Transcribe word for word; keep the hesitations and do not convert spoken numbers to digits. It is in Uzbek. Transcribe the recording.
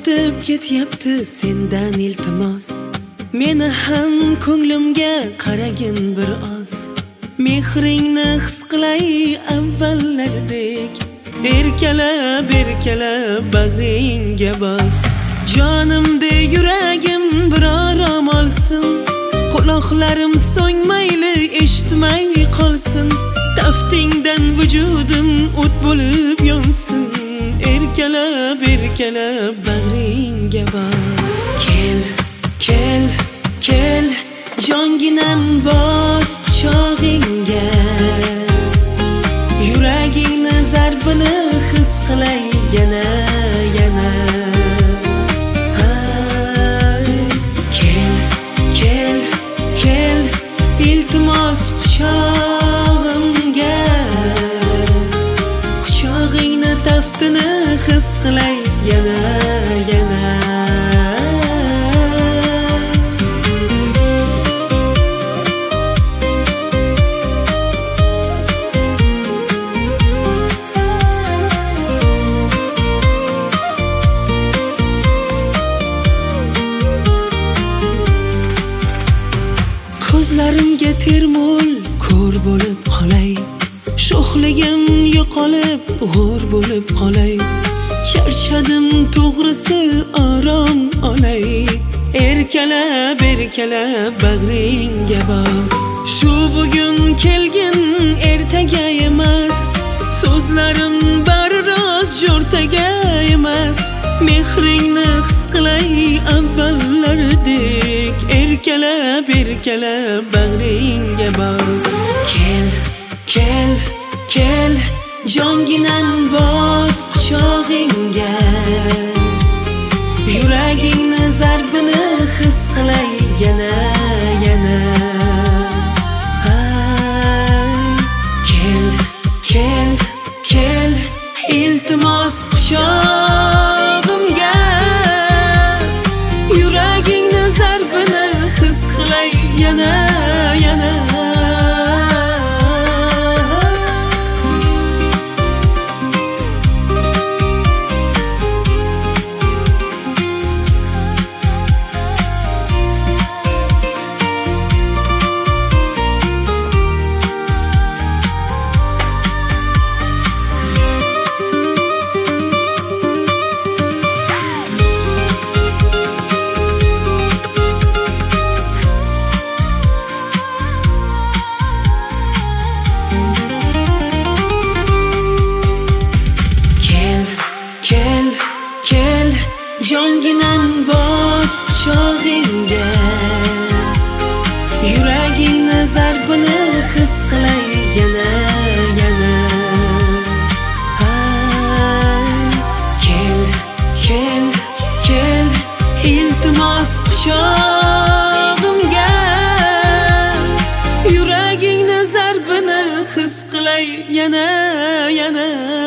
o'tib ketyapti sendan iltimos. Meni ham ko'nglimga qaragin bir oz. Mehringni his qilay avvallardek. Erkalab erkalab bag'ringga bos. Jonimda yuragim bir orom olsin. Quloqlarim so'ngmayli eshitmay qolsin. Taftingdan vujudim o't bo'lib yonsin. Erkalab erkalab bag'ringga bos. Kel kel kel jonginam bos quchog'ingga. Yuragingni zarbini his qilay yana yana. Kel kel kel iltimos quchog'imga. Quchog'ingni taftini his qilay yana yana. Ko'zlarimga termul ko'r bo'lib qolay. Sho'xligim yo'qolib g'o'r bo'lib qolay. Charchadim to'g'risi orom olay. Erkalab erkalab bag'ringga bos. Shu bugun kelgin ertaga emas. So'zlarim bari rost jo'rtaga emas. Mehringni his qilay avvallardek. Erkalab erkalab bag'ringga bos. Kel kel kel jonginam bos quchog'ingga. Yuragingni zarbini his qilay yana yana. Kel kel kel iltimos quchog'imga. Yuragingni zarbini his qilay yana yana. Jonginam bos quchog'ingga. Yuragingni zarbini his qilay yana yana. Kel kel kel iltimos quchog'imga. Yuragingni zarbini his qilay yana yana.